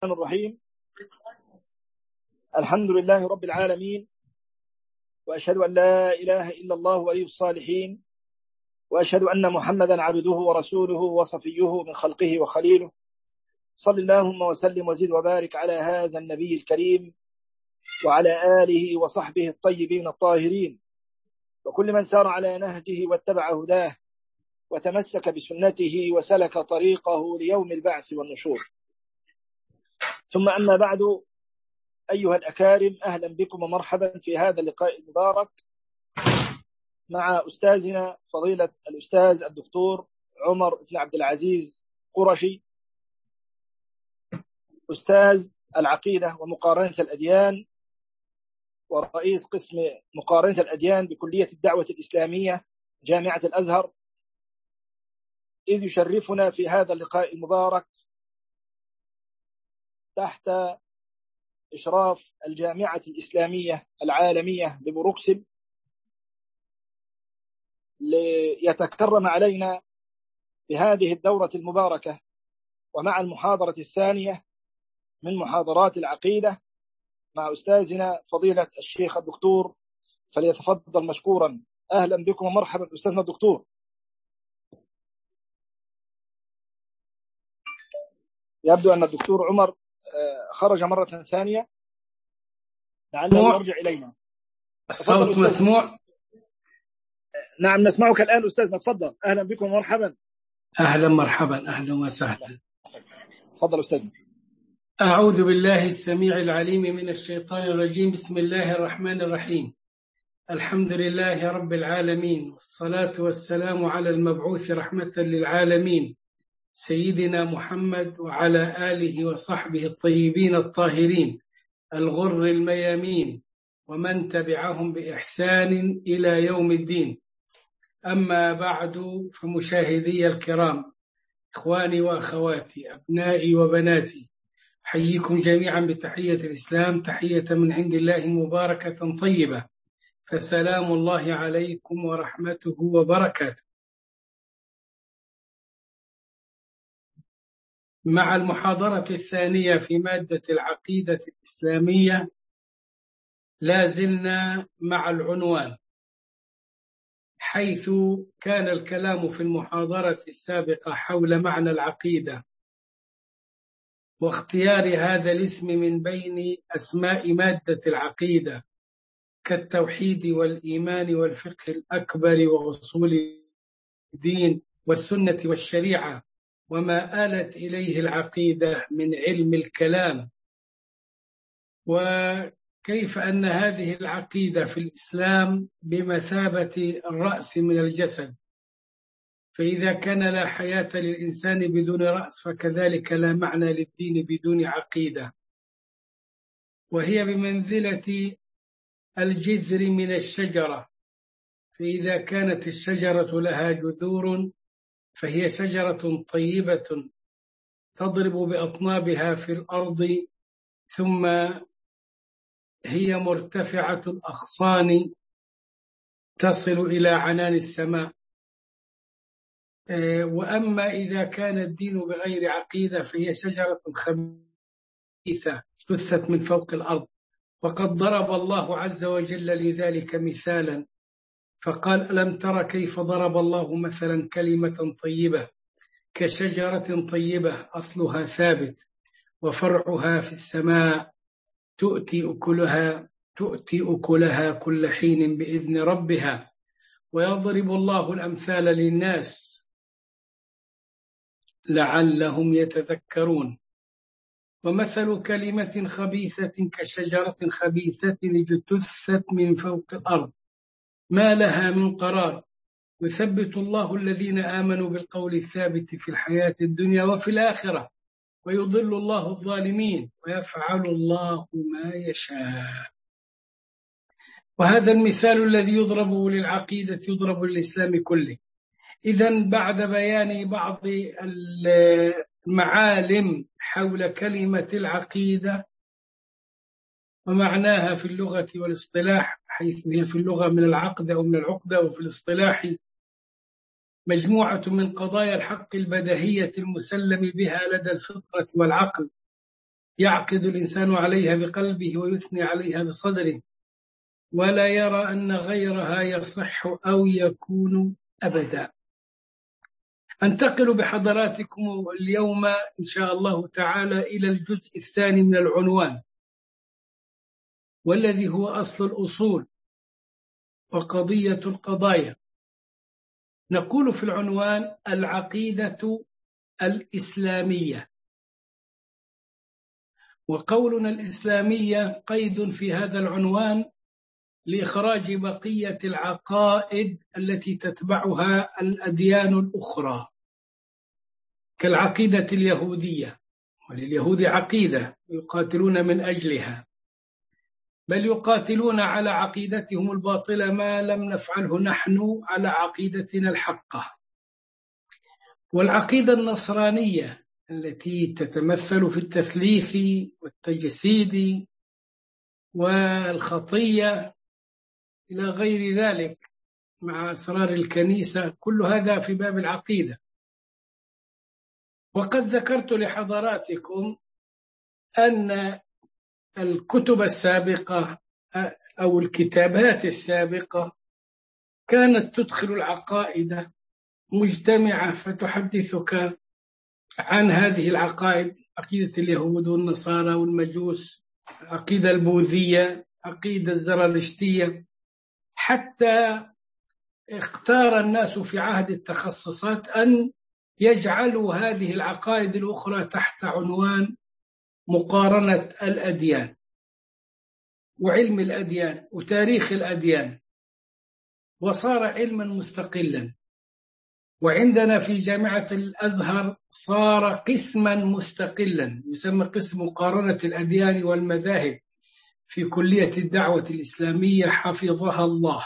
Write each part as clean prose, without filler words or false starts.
الرحيم. الحمد لله رب العالمين، وأشهد أن لا إله إلا الله ولي الصالحين، وأشهد أن محمدا عبده ورسوله وصفيه من خلقه وخليله. صل اللهم وسلم وزد وبارك على هذا النبي الكريم وعلى آله وصحبه الطيبين الطاهرين، وكل من سار على نهجه واتبع هداه وتمسك بسنته وسلك طريقه ليوم البعث والنشور. ثم أما بعد، أيها الأكارم، أهلا بكم ومرحبا في هذا اللقاء المبارك مع أستاذنا فضيلة الأستاذ الدكتور عمر بن عبد العزيز قرشي، أستاذ العقيدة ومقارنة الأديان ورئيس قسم مقارنة الأديان بكلية الدعوة الإسلامية جامعة الأزهر، إذ يشرفنا في هذا اللقاء المبارك تحت إشراف الجامعة الإسلامية العالمية ببروكسل ليتكرم علينا بهذه الدورة المباركة ومع المحاضرة الثانية من محاضرات العقيدة مع أستاذنا فضيلة الشيخ الدكتور، فليتفضل مشكورا. أهلا بكم ومرحبا أستاذنا الدكتور. يبدو أن الدكتور عمر خرج مرة ثانية، لعله يرجع إلينا. الصوت مسموع؟ نعم نسمعك الآن أستاذنا، تفضل. أهلا بكم ومرحبا. أهلا مرحبا، أهلا وسهلا. تفضل أستاذنا. أعوذ بالله السميع العليم من الشيطان الرجيم. بسم الله الرحمن الرحيم. الحمد لله رب العالمين، والصلاة والسلام على المبعوث رحمة للعالمين سيدنا محمد وعلى آله وصحبه الطيبين الطاهرين الغر الميامين ومن تبعهم بإحسان إلى يوم الدين. أما بعد، فمشاهدي الكرام، إخواني وأخواتي، أبنائي وبناتي، أحييكم جميعا بتحية الإسلام، تحية من عند الله مباركة طيبة، فسلام الله عليكم ورحمته وبركاته. مع المحاضرة الثانية في مادة العقيدة الإسلامية، لا زلنا مع العنوان، حيث كان الكلام في المحاضرة السابقة حول معنى العقيدة واختيار هذا الاسم من بين أسماء مادة العقيدة كالتوحيد والإيمان والفقه الأكبر وأصول الدين والسنة والشريعة وما آلت إليه العقيدة من علم الكلام، وكيف أن هذه العقيدة في الإسلام بمثابة الرأس من الجسد، فإذا كان لا حياة للإنسان بدون رأس، فكذلك لا معنى للدين بدون عقيدة، وهي بمنزلة الجذر من الشجرة، فإذا كانت الشجرة لها جذور فهي شجرة طيبة تضرب بأطنابها في الأرض، ثم هي مرتفعة الأغصان تصل إلى عنان السماء. وأما إذا كان الدين بغير عقيدة فهي شجرة خبيثة جثت من فوق الأرض، وقد ضرب الله عز وجل لذلك مثالا فقال: ألم تر كيف ضرب الله مثلا كلمة طيبة كشجرة طيبة أصلها ثابت وفرعها في السماء تؤتي أكلها كل حين بإذن ربها ويضرب الله الأمثال للناس لعلهم يتذكرون. ومثل كلمة خبيثة كشجرة خبيثة اجتثت من فوق الأرض ما لها من قرار، يثبت الله الذين آمنوا بالقول الثابت في الحياة الدنيا وفي الآخرة ويضل الله الظالمين ويفعل الله ما يشاء. وهذا المثال الذي يضرب للعقيدة يضرب للإسلام كله. إذن بعد بيان بعض المعالم حول كلمة العقيدة ومعناها في اللغة والاصطلاح، حيث هي في اللغة من العقد أو من العقدة، وفي الاصطلاح مجموعة من قضايا الحق البديهية المسلم بها لدى الفطرة والعقل، يعقد الإنسان عليها بقلبه ويثني عليها بصدره، ولا يرى أن غيرها يصح أو يكون أبدا. أنتقل بحضراتكم اليوم إن شاء الله تعالى إلى الجزء الثاني من العنوان، والذي هو أصل الأصول وقضية القضايا. نقول في العنوان: العقيدة الإسلامية. وقولنا الإسلامية قيد في هذا العنوان لإخراج بقية العقائد التي تتبعها الأديان الأخرى، كالعقيدة اليهودية، ولليهود عقيدة يقاتلون من أجلها، بل يقاتلون على عقيدتهم الباطلة ما لم نفعله نحن على عقيدتنا الحقة. والعقيدة النصرانية التي تتمثل في التثليث والتجسيد والخطية إلى غير ذلك مع أسرار الكنيسة، كل هذا في باب العقيدة. وقد ذكرت لحضراتكم أن الكتب السابقة أو الكتابات السابقة كانت تدخل العقائد مجتمعة، فتحدثك عن هذه العقائد: عقيدة اليهود والنصارى والمجوس، العقيدة البوذية، عقيدة الزرادشتية، حتى اختار الناس في عهد التخصصات أن يجعلوا هذه العقائد الأخرى تحت عنوان مقارنة الأديان وعلم الأديان وتاريخ الأديان، وصار علما مستقلا. وعندنا في جامعة الأزهر صار قسما مستقلا يسمى قسم مقارنة الأديان والمذاهب في كلية الدعوة الإسلامية حفظها الله.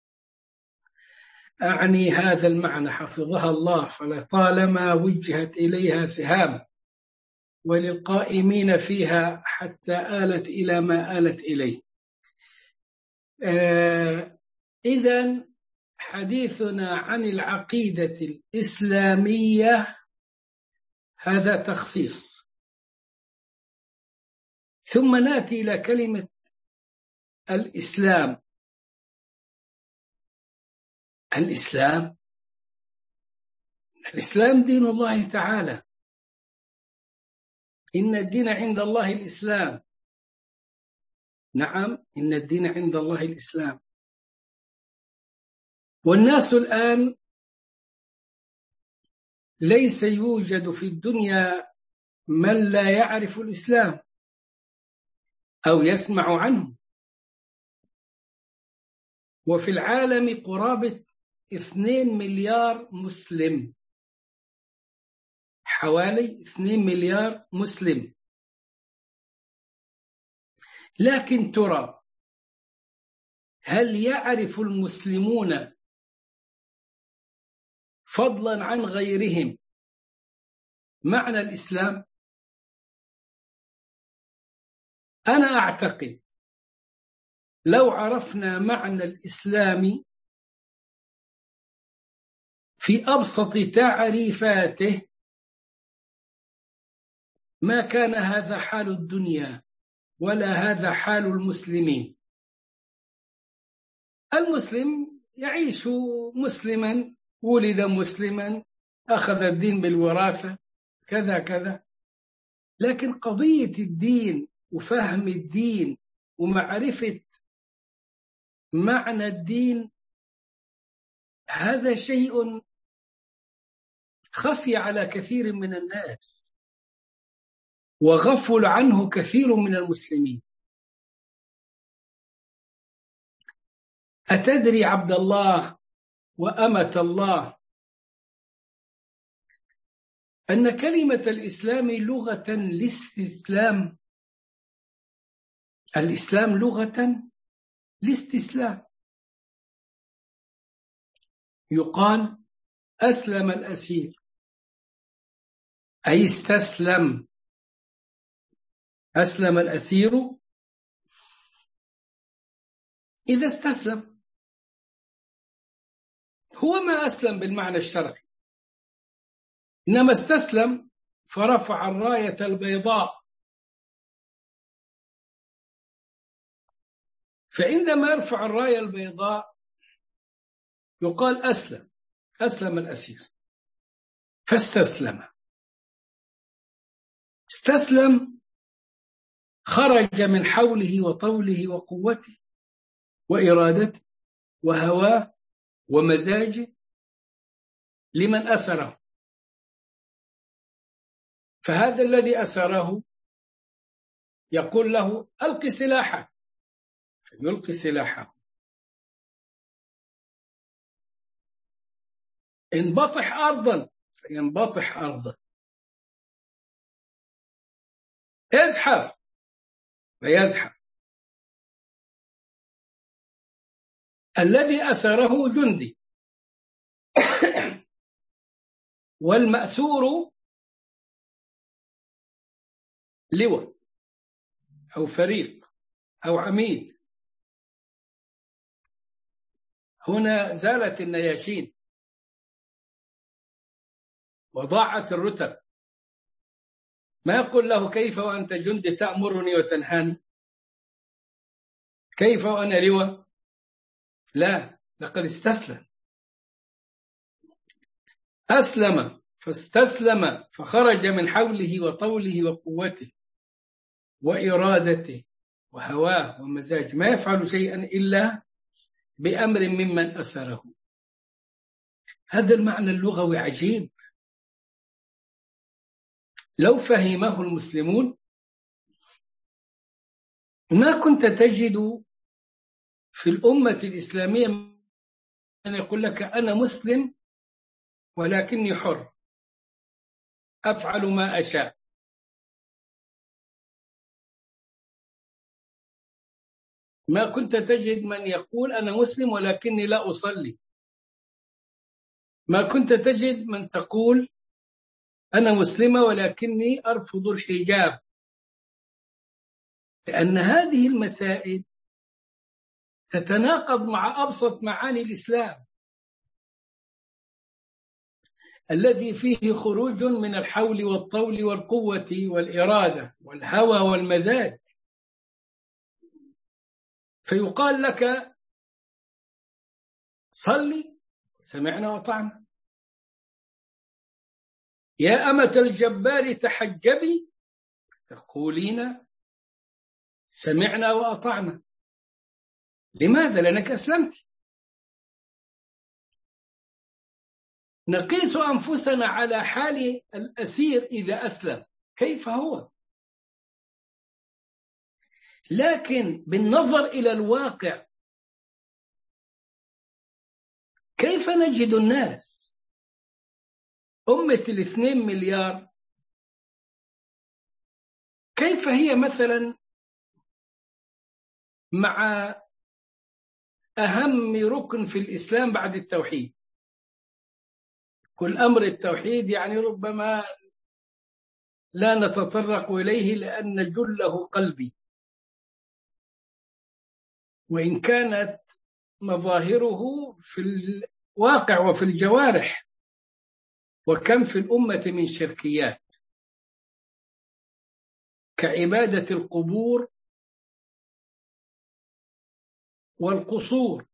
أعني هذا المعنى حفظها الله، فلطالما وجهت إليها سهام، وللقائمين فيها حتى آلت إلى ما آلت إليه. إذن حديثنا عن العقيدة الإسلامية هذا تخصيص، ثم نأتي إلى كلمة الإسلام. الإسلام دين الله تعالى، إن الدين عند الله الإسلام. نعم، إن الدين عند الله الإسلام. والناس الآن ليس يوجد في الدنيا من لا يعرف الإسلام أو يسمع عنه. وفي العالم قرابة 2 مليار مسلم، حوالي 2 مليار مسلم. لكن ترى، هل يعرف المسلمون فضلا عن غيرهم معنى الإسلام؟ أنا أعتقد لو عرفنا معنى الإسلام في أبسط تعريفاته ما كان هذا حال الدنيا ولا هذا حال المسلمين. المسلم يعيش مسلما، ولد مسلما، أخذ الدين بالوراثة، كذا كذا. لكن قضية الدين وفهم الدين ومعرفة معنى الدين هذا شيء خفي على كثير من الناس، وغفل عنه كثير من المسلمين. أتدري عبد الله وأمة الله أن كلمة الإسلام لغة الاستسلام؟ الإسلام لغة الاستسلام. يقال أسلم الأسير، أي استسلم. أسلم الأسير إذا استسلم. هو ما أسلم بالمعنى الشرعي، إنما استسلم فرفع الراية البيضاء فعندما يرفع الراية البيضاء يقال أسلم الأسير، فاستسلم. استسلم، خرج من حوله وطوله وقوته وإرادته وهواه ومزاجه لمن أسره. فهذا الذي أسره يقول له ألق سلاحك، فيلقي سلاحه. انبطح أرضا، فينبطح أرضا. ازحف، فيزحف. الذي أسره جندي والمأسور لواء أو فريق أو عميد. هنا زالت النياشين وضاعت الرتب. ما يقول له كيف وأنت جندي تأمرني وتنهاني، كيف وأنا لواء؟ لا، لقد استسلم. أسلم، فاستسلم، فخرج من حوله وطوله وقوته وإرادته وهواه ومزاج، ما يفعل شيئا إلا بأمر ممن أسره. هذا المعنى اللغوي عجيب، لو فهمه المسلمون ما كنت تجد في الأمة الإسلامية من يقول لك أنا مسلم ولكني حر أفعل ما أشاء. ما كنت تجد من يقول أنا مسلم ولكني لا أصلي. ما كنت تجد من تقول أنا مسلمة ولكني أرفض الحجاب، لأن هذه المسائل تتناقض مع أبسط معاني الإسلام الذي فيه خروج من الحول والطول والقوة والإرادة والهوى والمزاج. فيقال لك صلي، سمعنا وطعنا. يا أمة الجبار تحجبي، تقولين سمعنا وأطعنا. لماذا؟ لأنك أسلمت. نقيس أنفسنا على حال الأسير إذا أسلم كيف هو، لكن بالنظر إلى الواقع كيف نجد الناس أمة 2 مليار كيف هي مثلا مع أهم ركن في الإسلام بعد التوحيد؟ كل أمر التوحيد يعني ربما لا نتطرق إليه لأن جله قلبي، وإن كانت مظاهره في الواقع وفي الجوارح. وكم في الأمة من شركيات كعبادة القبور والقصور.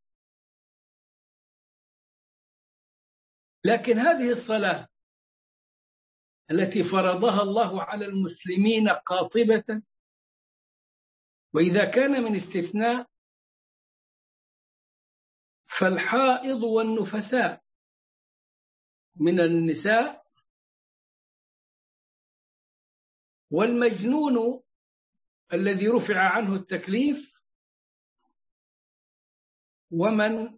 لكن هذه الصلاة التي فرضها الله على المسلمين قاطبة، وإذا كان من استثناء فالحائض والنفساء من النساء والمجنون الذي رفع عنه التكليف ومن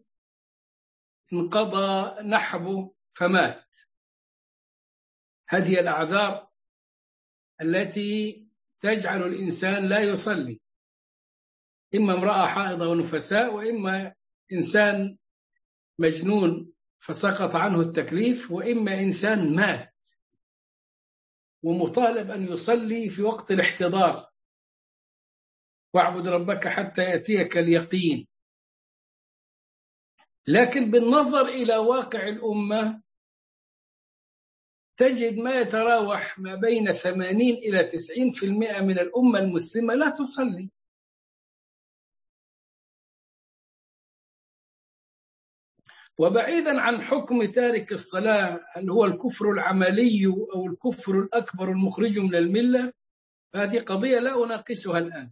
انقضى نحبه فمات. هذه الأعذار التي تجعل الإنسان لا يصلي، إما امرأة حائضة ونفساء، وإما إنسان مجنون فسقط عنه التكليف، وإما إنسان مات ومطالب أن يصلي في وقت الاحتضار، واعبد ربك حتى يأتيك اليقين. لكن بالنظر إلى واقع الأمة تجد ما يتراوح ما بين 80 إلى 90% من الأمة المسلمة لا تصلي. وبعيدا عن حكم تارك الصلاة هل هو الكفر العملي أو الكفر الأكبر المخرج من الملة، هذه قضية لا أناقشها الآن،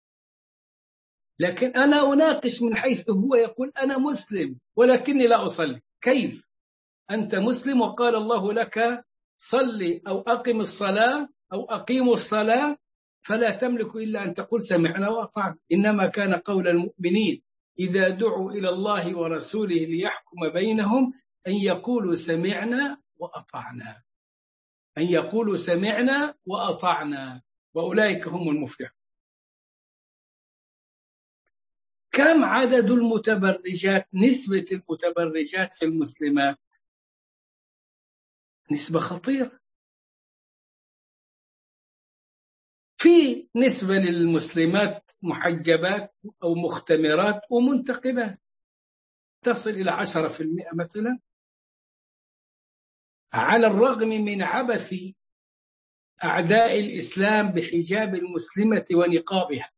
لكن أنا أناقش من حيث هو يقول أنا مسلم ولكني لا أصلي. كيف أنت مسلم وقال الله لك صلي أو أقم الصلاة أو أقيموا الصلاة، فلا تملك إلا أن تقول سمعنا وأطعنا. إنما كان قول المؤمنين إذا دعوا إلى الله ورسوله ليحكم بينهم أن يقولوا سمعنا وأطعنا، أن يقولوا سمعنا وأطعنا، وأولئك هم المفلحون. كم عدد المتبرجات، نسبة المتبرجات في المسلمات؟ نسبة خطيرة. في نسبة للمسلمات محجبات أو مختمرات ومنتقبات تصل إلى 10% مثلا، على الرغم من عبث أعداء الإسلام بحجاب المسلمة ونقابها،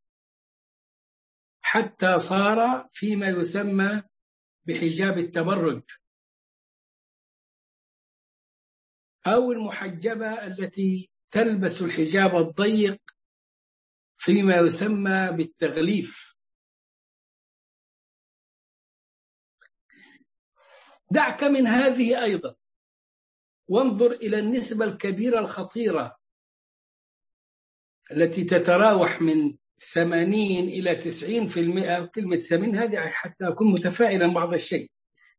حتى صار فيما يسمى بحجاب التبرج، أو المحجبة التي تلبس الحجاب الضيق فيما يسمى بالتغليف. دعك من هذه أيضا، وانظر إلى النسبة الكبيرة الخطيرة التي تتراوح من 80 إلى 90%. كلمة 80 هذه حتى أكون متفائلا بعض الشيء،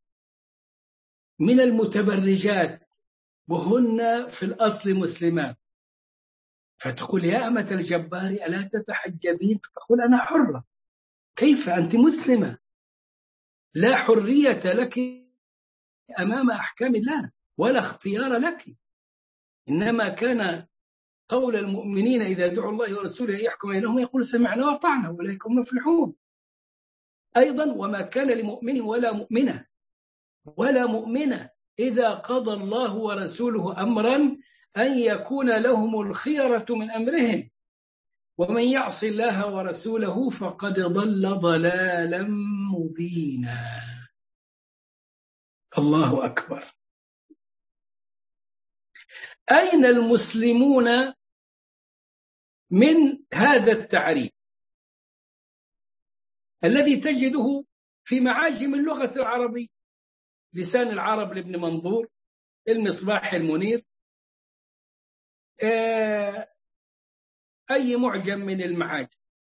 من المتبرجات وهن في الأصل مسلمات. فتقول يا أمة الجبار ألا تتحجبين؟ تقول أنا حرة. كيف أنت مسلمة؟ لا حرية لك أمام أحكام الله ولا اختيار لك. إنما كان قول المؤمنين إذا دعوا الله ورسوله يحكم بينهم يقول سمعنا وأطعنا وأولئك هم المفلحون. أيضا وما كان لمؤمن ولا مؤمنة إذا قضى الله ورسوله أمرا أن يكون لهم الخيرة من أمرهم ومن يعص الله ورسوله فقد ضل ضلالا مبينا. الله أكبر. أين المسلمون من هذا التعريف الذي تجده في معاجم اللغة العربية؟ لسان العرب لابن منظور، المصباح المنير، أي معجم من المعاجم،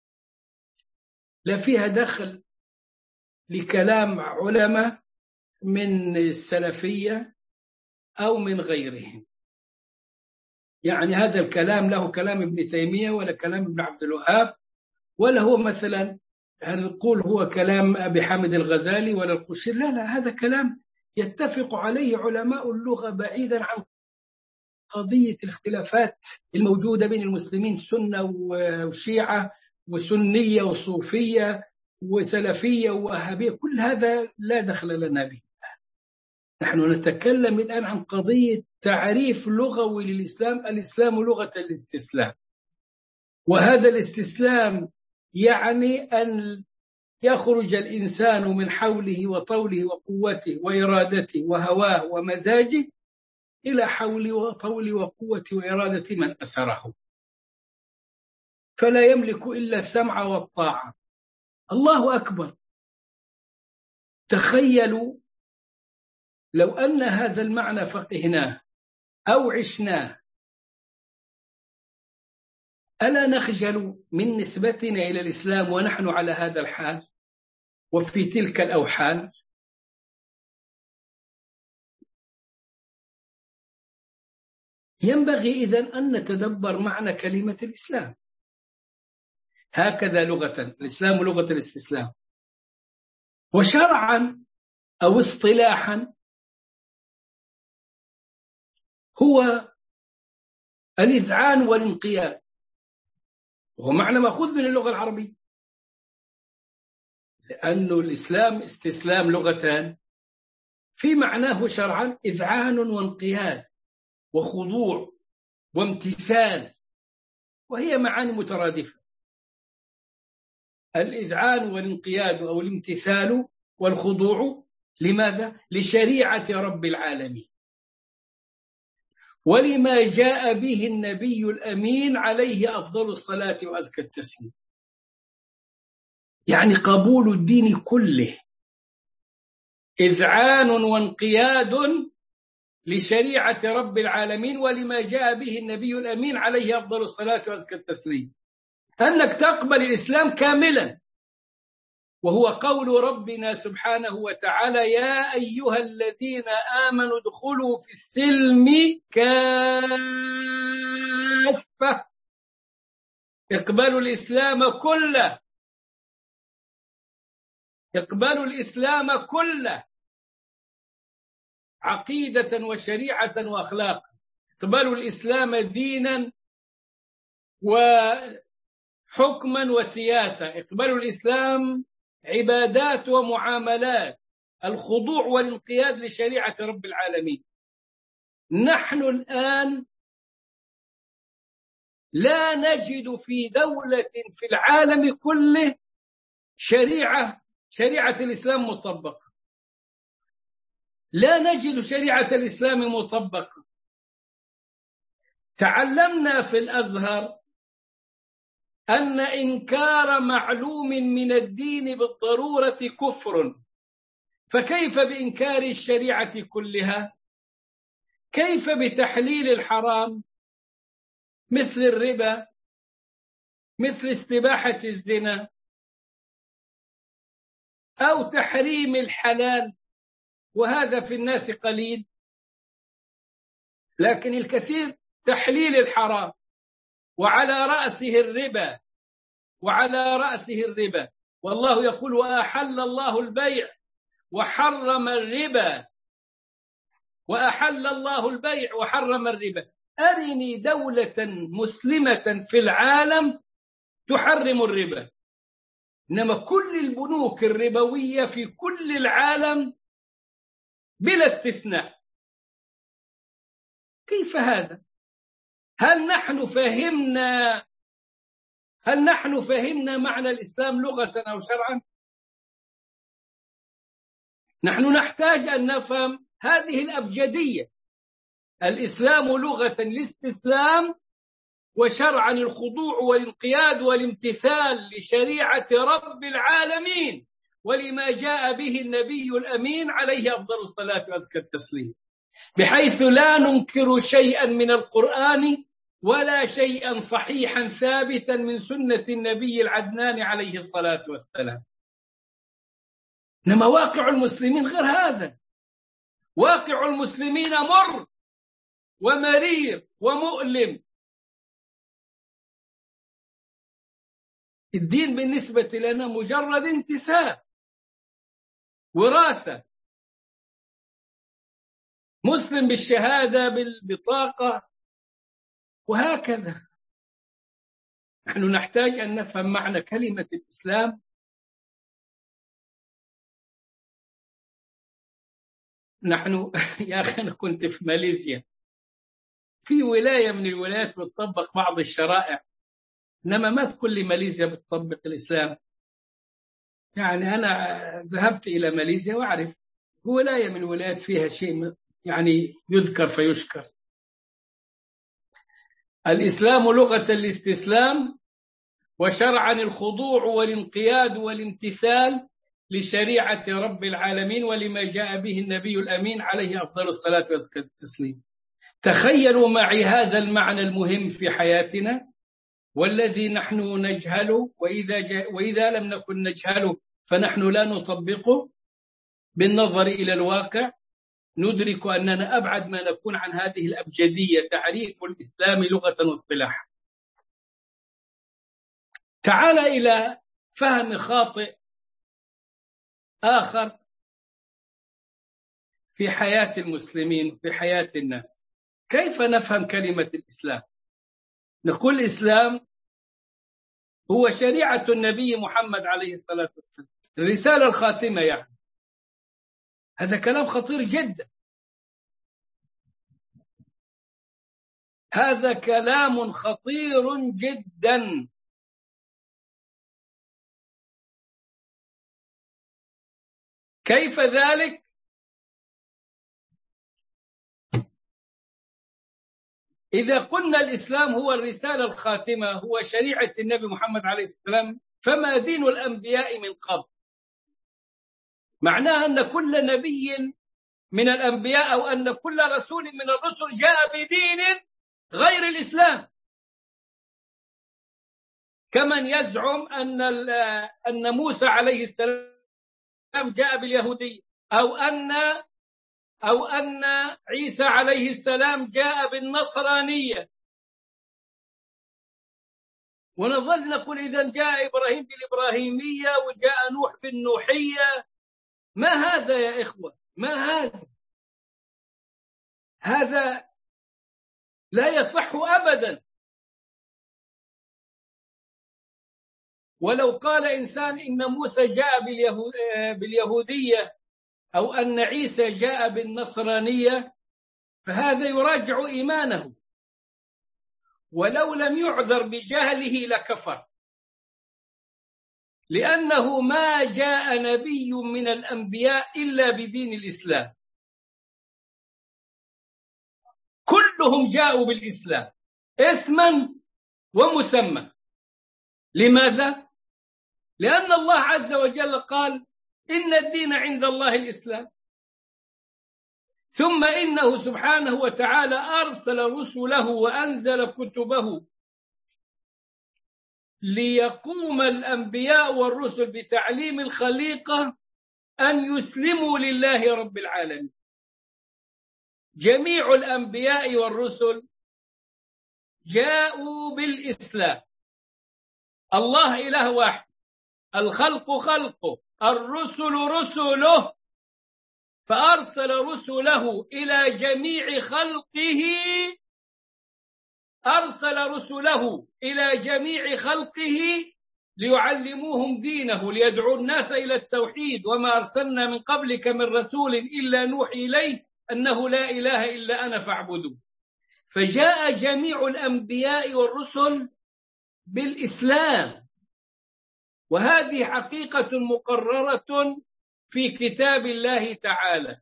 لا فيها دخل لكلام علماء من السلفية أو من غيرهم. يعني هذا الكلام له كلام ابن تيمية ولا كلام ابن عبد الوهاب، ولا هو مثلا هل نقول هو كلام أبي حامد الغزالي ولا القشيري. لا، هذا كلام يتفق عليه علماء اللغة بعيدا عن قضية الاختلافات الموجودة بين المسلمين، سنة وشيعة وسنية وصوفية وسلفية ووهابية. كل هذا لا دخل لنا به. نحن نتكلم الآن عن قضية تعريف لغوي للإسلام. الإسلام لغة الاستسلام، وهذا الاستسلام يعني أن يخرج الإنسان من حوله وطوله وقوته وإرادته وهواه ومزاجه إلى حول وطول وقوة وإرادة من أسره، فلا يملك إلا السمع والطاعة. الله أكبر. تخيلوا لو أن هذا المعنى فقهناه أو عشناه، ألا نخجل من نسبتنا إلى الإسلام ونحن على هذا الحال وفي تلك الأوحال؟ ينبغي إذن أن نتدبر معنى كلمة الإسلام. هكذا لغة الإسلام لغة الاستسلام، وشرعا أو اصطلاحا هو الإذعان والانقياد، وهو معنى مأخوذ من اللغة العربية، لأن الإسلام استسلام لغتان، في معناه شرعا إذعان وانقياد وخضوع وامتثال، وهي معاني مترادفة. الإذعان والانقياد أو الامتثال والخضوع لماذا؟ لشريعة رب العالمين ولما جاء به النبي الأمين عليه أفضل الصلاة وأزكى التسليم. يعني قبول الدين كله إذعان وانقياد لشريعة رب العالمين ولما جاء به النبي الأمين عليه أفضل الصلاة وأزكى التسليم. أنك تقبل الإسلام كاملا، وهو قول ربنا سبحانه وتعالى: يا أيها الذين آمنوا ادخلوا في السلم كافة. اقبلوا الإسلام كله، اقبلوا الإسلام كله، عقيدة وشريعة وأخلاقا. اقبلوا الإسلام دينا وحكما وسياسة. اقبلوا الإسلام عبادات ومعاملات، الخضوع والانقياد لشريعة رب العالمين. نحن الآن لا نجد في دولة في العالم كله شريعة الإسلام مطبقة. لا نجد شريعة الإسلام مطبقة. تعلمنا في الأزهر أن إنكار معلوم من الدين بالضرورة كفر، فكيف بإنكار الشريعة كلها؟ كيف بتحليل الحرام مثل الربا، مثل استباحة الزنا، أو تحريم الحلال، وهذا في الناس قليل، لكن الكثير تحليل الحرام، وعلى رأسه الربا، وعلى رأسه الربا. والله يقول: وأحل الله البيع وحرم الربا، وأحل الله البيع وحرم الربا. أرني دولة مسلمة في العالم تحرم الربا، إنما كل البنوك الربوية في كل العالم بلا استثناء. كيف هذا؟ هل نحن فهمنا معنى الإسلام لغة أو شرعا؟ نحن نحتاج أن نفهم هذه الأبجدية. الإسلام لغة الاستسلام، وشرعا الخضوع والانقياد والامتثال لشريعة رب العالمين ولما جاء به النبي الأمين عليه أفضل الصلاة وأزكى التسليم، بحيث لا ننكر شيئا من القرآن ولا شيئا صحيحا ثابتا من سنة النبي العدنان عليه الصلاة والسلام. إنما واقع المسلمين غير هذا. واقع المسلمين مر ومرير ومؤلم. الدين بالنسبة لنا مجرد انتساب، وراثة، مسلم بالشهادة بالبطاقة، وهكذا. نحن نحتاج أن نفهم معنى كلمة الإسلام. نحن يا أخي، أنا كنت في ماليزيا، في ولاية من الولايات بتطبق بعض الشرائع، إنما ما كل ماليزيا بتطبق الإسلام. يعني أنا ذهبت إلى ماليزيا وأعرف ولاية من الولايات فيها شيء يعني يذكر فيشكر. الإسلام لغة الاستسلام، وشرعا الخضوع والانقياد والامتثال لشريعة رب العالمين ولما جاء به النبي الأمين عليه أفضل الصلاة والتسليم. تخيلوا معي هذا المعنى المهم في حياتنا، والذي نحن نجهله، وإذا لم نكن نجهله فنحن لا نطبقه. بالنظر إلى الواقع ندرك أننا أبعد ما نكون عن هذه الأبجدية، تعريف الإسلام لغة واصطلاحا. تعال إلى فهم خاطئ آخر في حياة المسلمين، في حياة الناس. كيف نفهم كلمة الإسلام؟ نقول الإسلام هو شريعة النبي محمد عليه الصلاة والسلام، الرسالة الخاتمة. يعني هذا كلام خطير جدا، هذا كلام خطير جدا. كيف ذلك؟ إذا قلنا الإسلام هو الرسالة الخاتمة، هو شريعة النبي محمد عليه السلام، فما دين الأنبياء من قبل؟ معناها أن كل نبي من الأنبياء أو أن كل رسول من الرسل جاء بدين غير الإسلام، كمن يزعم أن موسى عليه السلام جاء باليهودية، أو أن عيسى عليه السلام جاء بالنصرانية، ونظل نقول إذا جاء إبراهيم بالإبراهيمية وجاء نوح بالنوحية. ما هذا يا إخوة؟ ما هذا لا يصح أبدا. ولو قال إنسان إن موسى جاء باليهودية أو أن عيسى جاء بالنصرانية فهذا يراجع إيمانه، ولو لم يعذر بجهله لكفر، لأنه ما جاء نبي من الأنبياء إلا بدين الإسلام، كلهم جاءوا بالإسلام اسما ومسمى. لماذا؟ لأن الله عز وجل قال إن الدين عند الله الإسلام، ثم إنه سبحانه وتعالى أرسل رسله وأنزل كتبه ليقوم الأنبياء والرسل بتعليم الخليقة أن يسلموا لله رب العالمين. جميع الأنبياء والرسل جاءوا بالإسلام. الله إله واحد، الخلق خلقه، الرسل رسله، فأرسل رسله إلى جميع خلقه، أرسل رسله إلى جميع خلقه ليعلموهم دينه، ليدعوا الناس إلى التوحيد. وما أرسلنا من قبلك من رسول إلا نوحي إليه أنه لا إله إلا أنا فاعبدون. فجاء جميع الأنبياء والرسل بالإسلام، وهذه حقيقة مقررة في كتاب الله تعالى.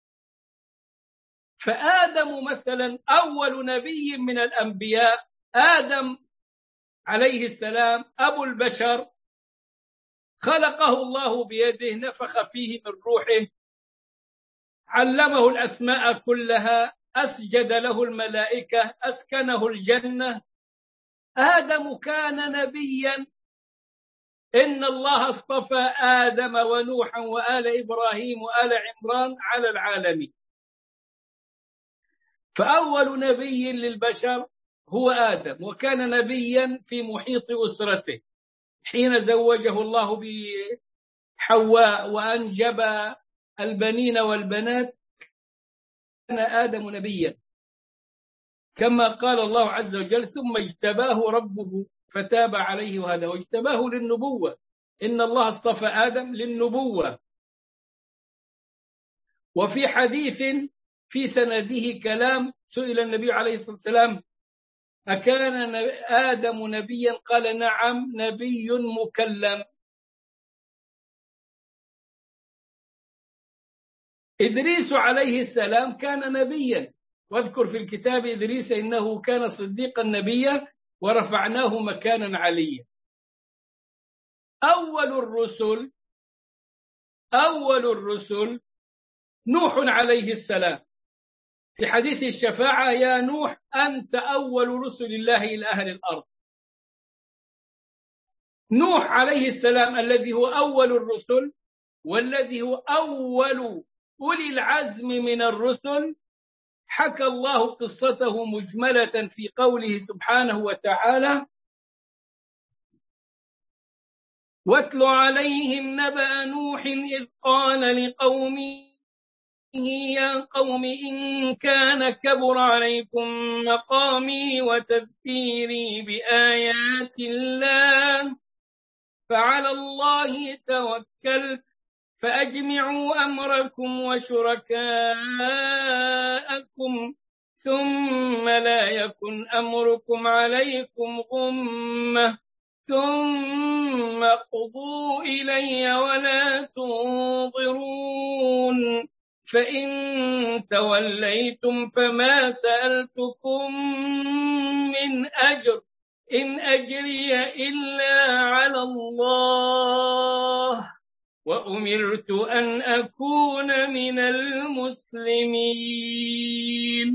فآدم مثلا أول نبي من الأنبياء، آدم عليه السلام أبو البشر، خلقه الله بيده، نفخ فيه من روحه، علمه الأسماء كلها، أسجد له الملائكة، أسكنه الجنة. آدم كان نبيا، إن الله اصطفى آدم ونوحا وآل إبراهيم وآل عمران على العالمين. فأول نبي للبشر هو آدم، وكان نبيا في محيط أسرته حين زوجه الله بحواء وأنجب البنين والبنات، كان آدم نبيا، كما قال الله عز وجل ثم اجتباه ربه فتاب عليه وهداه، واجتباه للنبوة. إن الله اصطفى آدم للنبوة. وفي حديث في سنده كلام، سئل النبي عليه الصلاة والسلام أكان آدم نبيا؟ قال نعم، نبي مكلم. إدريس عليه السلام كان نبيا، واذكر في الكتاب إدريس إنه كان صديقا نبيا ورفعناه مكانا عليا. أول الرسل نوح عليه السلام، في حديث الشفاعة يا نوح أنت أول رسل الله إلى أهل الأرض. نوح عليه السلام الذي هو أول الرسل والذي هو أول أولي العزم من الرسل، حكى الله قصته مجملة في قوله سبحانه وتعالى واتل عليهم نبأ نوح إذ قال لقومه يا قوم إن كان كبر عليكم مقامي وتذكيري بآيات الله فعلى الله توكلت فأجمعوا أمركم وشركاءكم ثم لا يكن أمركم عليكم غمة ثم قضوا إلي ولا تنظرون. فإن توليتم فما سألتكم من أجر إن أجري إلا على الله وأمرت أن أكون من المسلمين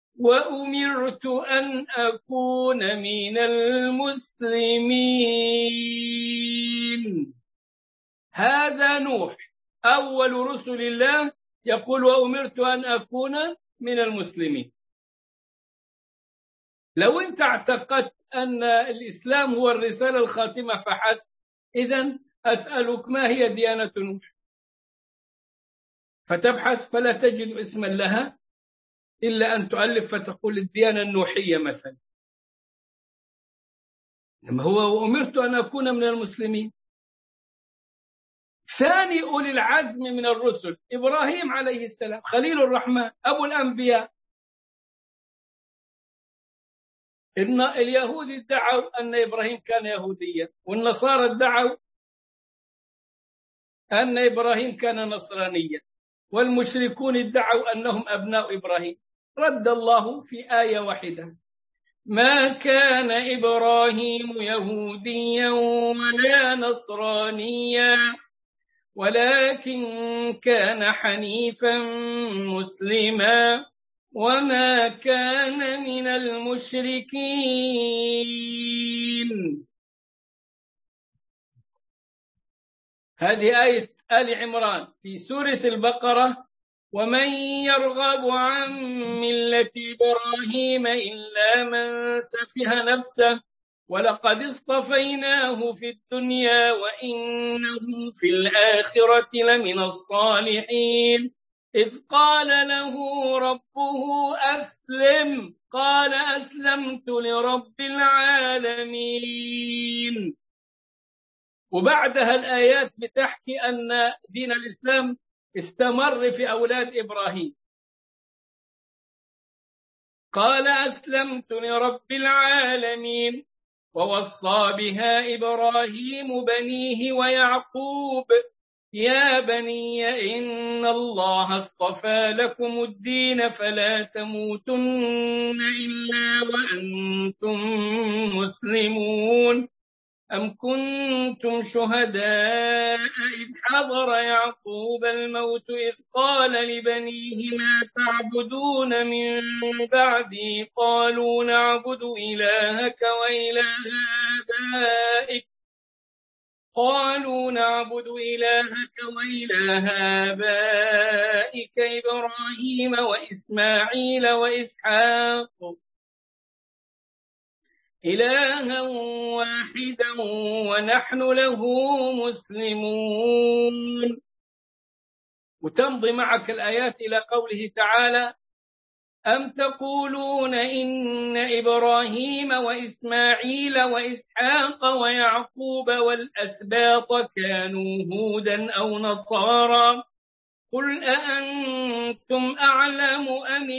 هذا نوح أول رسل الله يقول وأمرت أن أكون من المسلمين. لو أنت اعتقدت أن الإسلام هو الرسالة الخاتمة فحسب، إذن أسألك ما هي ديانة نوح؟ فتبحث فلا تجد اسما لها إلا أن تؤلف فتقول الديانة النوحية مثلا. إنما هو وأمرت أن أكون من المسلمين. ثاني أولي العزم من الرسل إبراهيم عليه السلام خليل الرحمن أبو الأنبياء. إن اليهود ادعوا أن إبراهيم كان يهوديا، والنصارى ادعوا أن إبراهيم كان نصرانيا، والمشركون ادعوا أنهم أبناء إبراهيم. رد الله في آية واحدة: ما كان إبراهيم يهوديا ولا نصرانيا ولكن كان حنيفا مسلما وما كان من المشركين. هذه آية آل عمران في سورة البقرة: ومن يرغب عن ملة إبراهيم إلا من سفه نفسه ولقد اصطفيناه في الدنيا وإنه في الآخرة لمن الصالحين إذ قال له ربه أسلم قال أسلمت لرب العالمين. وبعدها الآيات بتحكي أن دين الإسلام استمر في أولاد إبراهيم. قال أسلمت لرب العالمين ووصى بها إبراهيم بنيه ويعقوب يا بني إن الله اصطفى لكم الدين فلا تموتن إلا وأنتم مسلمون أم كنتم شهداء إذ حضر يعقوب الموت إذ قال لبنيه ما تعبدون من بعدي قالوا نعبد إلهك وإله آبائك إبراهيم وإسماعيل وإسحاق إلها واحدا ونحن له مسلمون. وتمضي معك الآيات إلى قوله تعالى: أم تقولون إن إبراهيم وإسماعيل وإسحاق ويعقوب والأسباط كانوا هودا أو نصارى قل أأنتم أعلم أم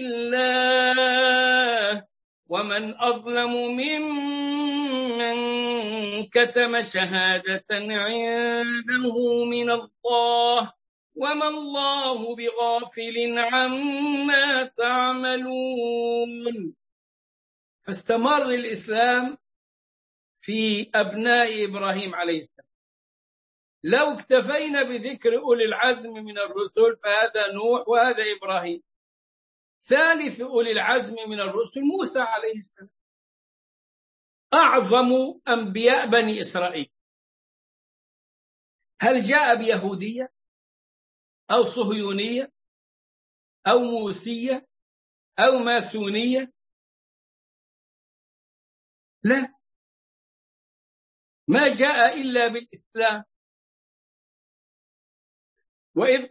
الله ومن أظلم ممن كتم شهادة عنده من الله وما الله بغافل عما تعملون. فاستمر الإسلام في أبناء إبراهيم عليه السلام. لو اكتفينا بذكر أولي العزم من الرسل فهذا نوح وهذا إبراهيم. ثالث أولي العزم من الرسل موسى عليه السلام، أعظم أنبياء بني إسرائيل. هل جاء بيهودية أو صهيونية أو موسية أو ماسونية؟ لا، ما جاء إلا بالإسلام. وإذ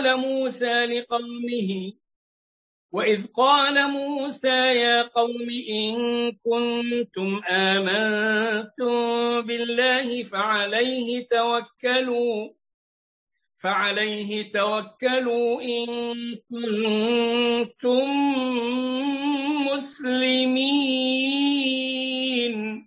قال موسى يا قوم إن كنتم آمنتم بالله فعليه توكلوا إن كنتم مسلمين.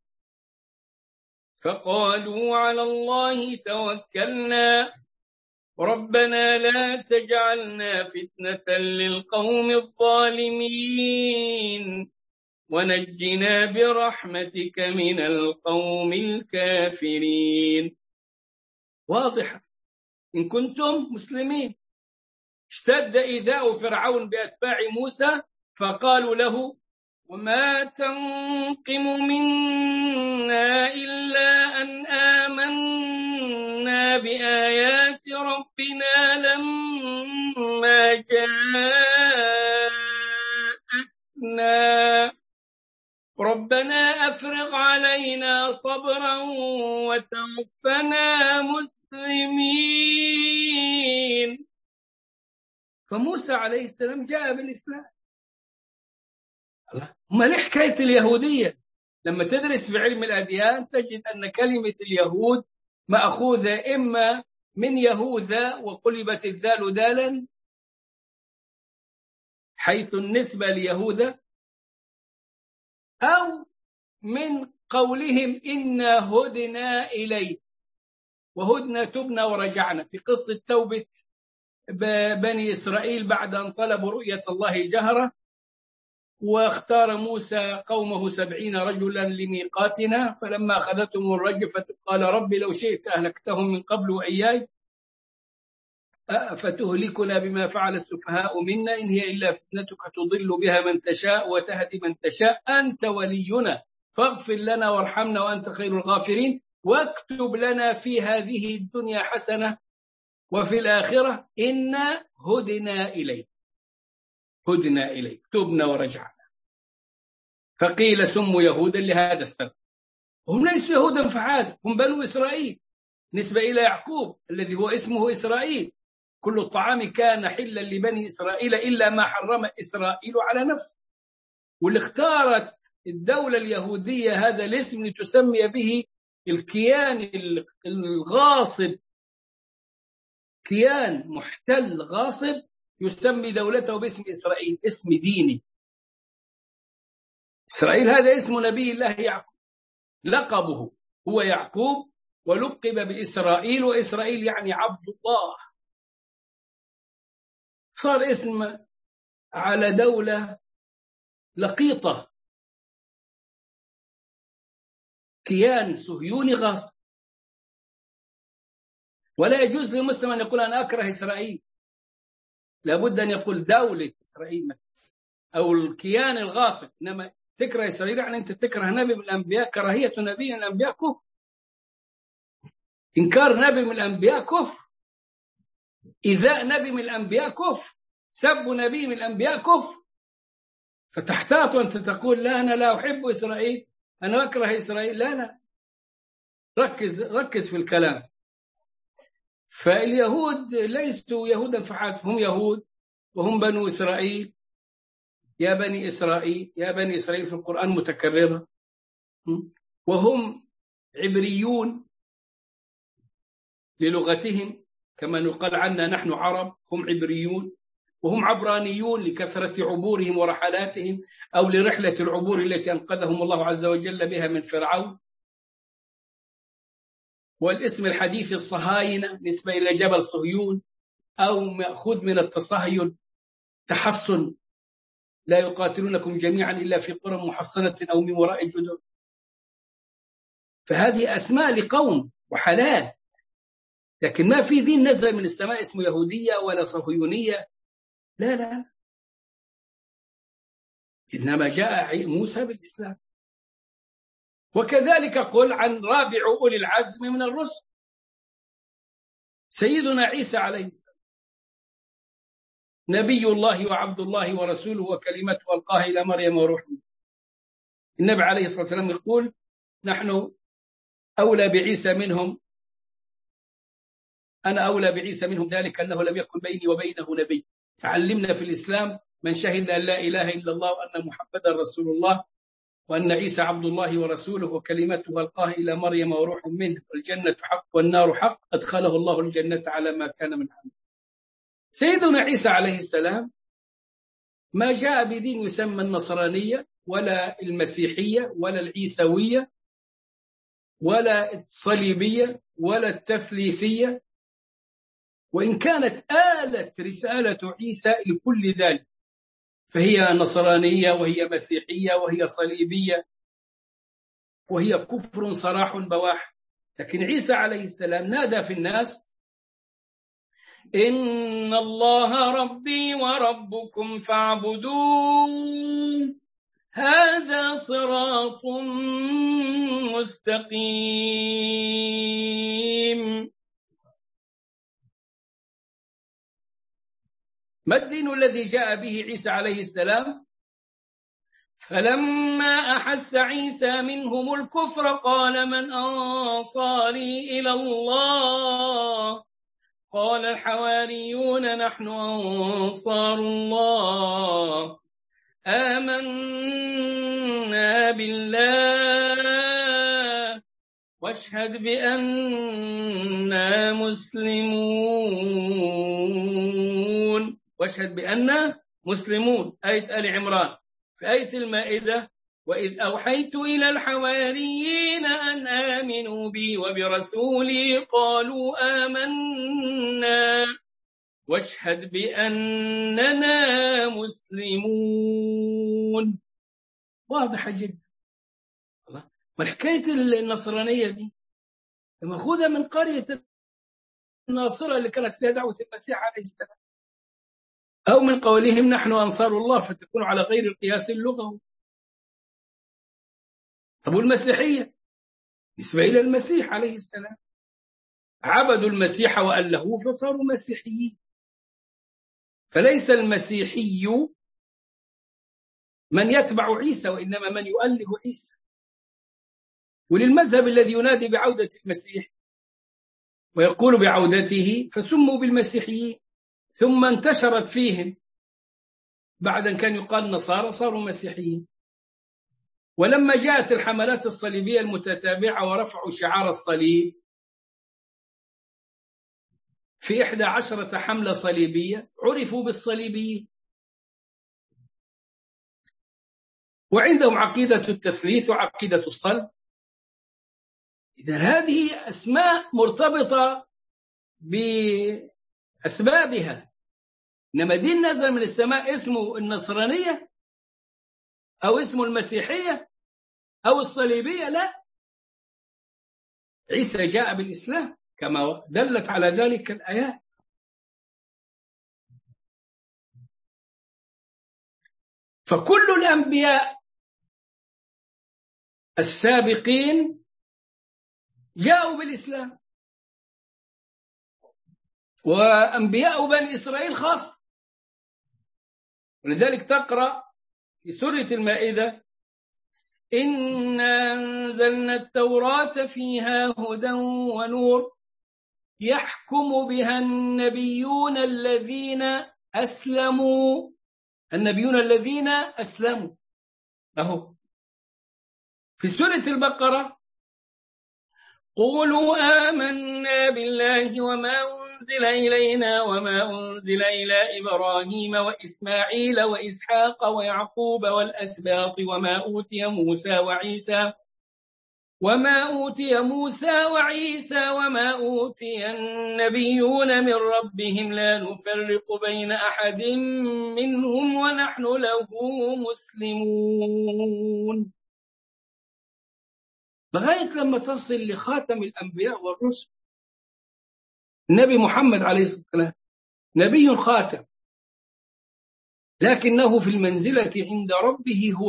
فقالوا على الله توكلنا ربنا لا تجعلنا فتنة للقوم الظالمين ونجنا برحمتك من القوم الكافرين. واضحة. إن كنتم مسلمين. اشتد إيذاء فرعون بأتباع موسى فقالوا له وما تنقم منا إلا أن آمنا بآيات ربنا لما جاءتنا ربنا أفرغ علينا صبرا وتوفنا مسلمين. فموسى عليه السلام جاء بالإسلام. ما ليه حكاية اليهودية؟ لما تدرس في علم الأديان تجد أن كلمة اليهود مأخوذة إما من يهوذا وقلبت الذال دالا حيث النسبة ليهوذا، أو من قولهم إنا هدنا إليه، وهدنا تبنا ورجعنا، في قصة توبة بني إسرائيل بعد أن طلبوا رؤية الله جهرة، واختار موسى قومه 70 رجلا لميقاتنا، فلما أخذتهم الرجفة قال رب لو شئت أهلكتهم من قبل وإياي فتهلكنا بما فعل السفهاء منا إن هي إلا فتنتك تضل بها من تشاء وتهدي من تشاء أنت ولينا فاغفر لنا وارحمنا وأنت خير الغافرين واكتب لنا في هذه الدنيا حسنة وفي الآخرة إنا هدنا إليك. هدنا إليك، تبنا ورجعنا. فقيل سموا يهودا لهذا السبب. هم ليسوا يهودا فحسب، هم بنو إسرائيل نسبة إلى يعقوب الذي هو اسمه إسرائيل. كل الطعام كان حلا لبني إسرائيل إلا ما حرم إسرائيل على نفسه. واللي اختارت الدولة اليهودية هذا الاسم لتسمي به الكيان الغاصب، كيان محتل غاصب يسمي دولته باسم إسرائيل، اسم ديني. إسرائيل هذا اسم نبي الله يعقوب، لقبه هو يعقوب ولقب بإسرائيل، وإسرائيل يعني عبد الله. صار اسم على دولة لقيطة، كيان صهيوني غاصب. ولا يجوز للمسلم أن يقول أنا أكره إسرائيل، لابد أن يقول دولة إسرائيل أو الكيان الغاصب. إنما تكره إسرائيل يعني أنت تكره نبي من الأنبياء. كراهية نبي من الأنبياء كفر، إنكار نبي من الأنبياء كفر، إيذاء نبي من الأنبياء كفر، سب نبي من الأنبياء كفر. فتحتاط وأنت تقول لا أنا لا أحب إسرائيل، أنا أكره إسرائيل. لا لا، ركز في الكلام. فاليهود ليسوا يهودا فحسب، هم يهود وهم بنو إسرائيل. يا بني إسرائيل، يا بني إسرائيل في القرآن متكررة. وهم عبريون للغتهم كما يقال عنا نحن عرب، هم عبريون. وهم عبرانيون لكثرة عبورهم ورحلاتهم، أو لرحلة العبور التي أنقذهم الله عز وجل بها من فرعون. والاسم الحديث الصهاينة نسبة إلى جبل صهيون، أو مأخوذ من التصهين، تحصن، لا يقاتلونكم جميعا إلا في قرى محصنة أو من وراء جدر. فهذه أسماء لقوم وحلال، لكن ما في دين نزل من السماء اسمه يهودية ولا صهيونية. لا لا، إنما جاء موسى بالإسلام. وكذلك قل عن رابع أولي العزم من الرسل سيدنا عيسى عليه السلام، نبي الله وعبد الله ورسوله وكلمته ألقاها إلى مريم وروح منه. النبي عليه الصلاة والسلام يقول نحن أولى بعيسى منهم، أنا أولى بعيسى منهم، ذلك أنه لم يكن بيني وبينه نبي. تعلمنا في الإسلام من شهد أن لا إله إلا الله وأن محمدا رسول الله وأن عيسى عبد الله ورسوله وكلمته ألقاها إلى مريم وروح منه والجنة حق والنار حق أدخله الله الجنة على ما كان من عمل. سيدنا عيسى عليه السلام ما جاء بدين يسمى النصرانية ولا المسيحية ولا العيسوية ولا الصليبية ولا التثليثية وإن كانت آلت رسالة عيسى لكل ذلك، فهي نصرانية وهي مسيحية وهي صليبية وهي كفر صراح بواح. لكن عيسى عليه السلام نادى في الناس: إن الله ربي وربكم فاعبدوه هذا صراط مستقيم. ما الدين الذي جاء به عيسى عليه السلام؟ فلما أحس عيسى منهم الكفر قال من أنصاري إلى الله؟ قال الحواريون نحن أنصار الله آمنا بالله واشهد بأننا مسلمون. واشهد بأننا مسلمون، آية آل عمران. في آية المائدة: وإذ أوحيت إلى الحواريين أن آمنوا بي وبرسولي قالوا آمنا واشهد بأننا مسلمون. واضحة جدا. والحكاية النصرانية دي مأخوذة من قرية الناصرة اللي كانت فيها دعوة المسيح عليه السلام، أو من قولهم نحن أنصار الله، فتكون على غير القياس اللغوي. طب والمسيحية نسبة إلى المسيح عليه السلام، عبدوا المسيح وألهوه فصاروا مسيحيين. فليس المسيحي من يتبع عيسى، وإنما من يؤله عيسى. وللمذهب الذي ينادي بعودة المسيح ويقول بعودته فسموا بالمسيحيين، ثم انتشرت فيهم بعد أن كان يقال نصارى صاروا مسيحيين. ولما جاءت الحملات الصليبية المتتابعة ورفعوا شعار الصليب في 11 حملة صليبية عرفوا بالصليبيين، وعندهم عقيدة التثليث وعقيدة الصلب. إذن هذه أسماء مرتبطة بأسبابها. إنما دين نزل من السماء اسمه النصرانية أو اسمه المسيحية أو الصليبية، لا. عيسى جاء بالإسلام كما دلت على ذلك الآيات. فكل الأنبياء السابقين جاءوا بالإسلام، وأنبياء بني إسرائيل خاص. ولذلك تقرأ في سورة المائدة: إنا أنزلنا التوراة فيها هدى ونور يحكم بها النبيون الذين أسلموا. النبيون الذين أسلموا أهو. في سورة البقرة: قولوا آمنا بالله وما أنزل إلينا وما أنزل إلى إبراهيم وإسماعيل وإسحاق ويعقوب والأسباط وما أوتي موسى وعيسى وما أوتي النبيون من ربهم لا نفرق بين أحد منهم ونحن له مسلمون. لغاية لما تصل لخاتم الأنبياء والرسل النبي محمد عليه الصلاة والسلام، نبي خاتم، لكنه في المنزلة عند ربه هو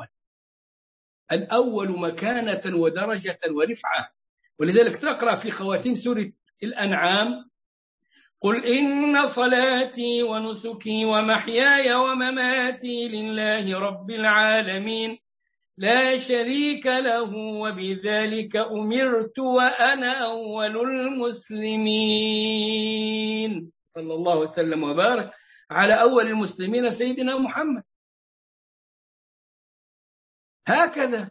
الأول مكانة ودرجة ورفعة. ولذلك تقرأ في خواتيم سورة الأنعام: قل إن صلاتي ونسكي ومحياي ومماتي لله رب العالمين لا شريك له وبذلك أمرت وأنا أول المسلمين. صلى الله وسلم وبارك على أول المسلمين سيدنا محمد. هكذا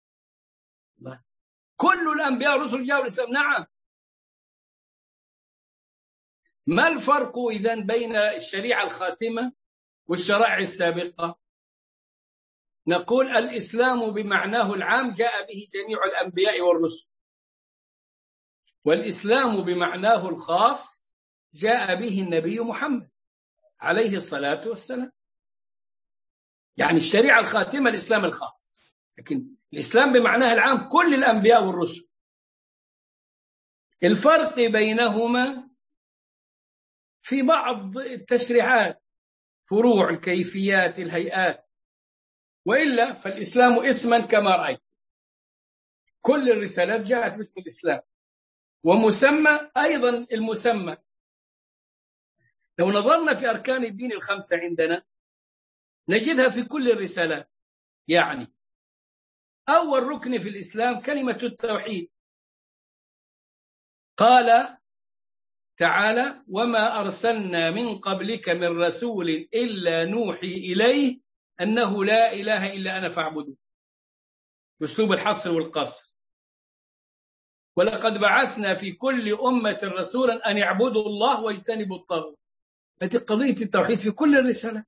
كل الأنبياء والرسل جاءوا الإسلام. نعم. ما الفرق إذن بين الشريعة الخاتمة والشرائع السابقة؟ نقول الإسلام بمعناه العام جاء به جميع الأنبياء والرسل، والإسلام بمعناه الخاص جاء به النبي محمد عليه الصلاة والسلام. يعني الشريعة الخاتمة الإسلام الخاص، لكن الإسلام بمعناه العام كل الأنبياء والرسل. الفرق بينهما في بعض التشريعات، فروع، الكيفيات، الهيئات، وإلا فالإسلام اسما كما رأيت. كل الرسالات جاءت باسم الإسلام، ومسمى أيضا المسمى. لو نظرنا في أركان الدين الخمسة عندنا نجدها في كل الرسالات. يعني أول ركن في الإسلام كلمة التوحيد. قال تعالى: وما أرسلنا من قبلك من رسول إلا نوحي إليه أنه لا إله إلا أنا فاعبدون. أسلوب الحصر والقصر. ولقد بعثنا في كل أمة رسولا أن يعبدوا الله واجتنبوا الطاغوت. هذه قضية التوحيد في كل الرسالة،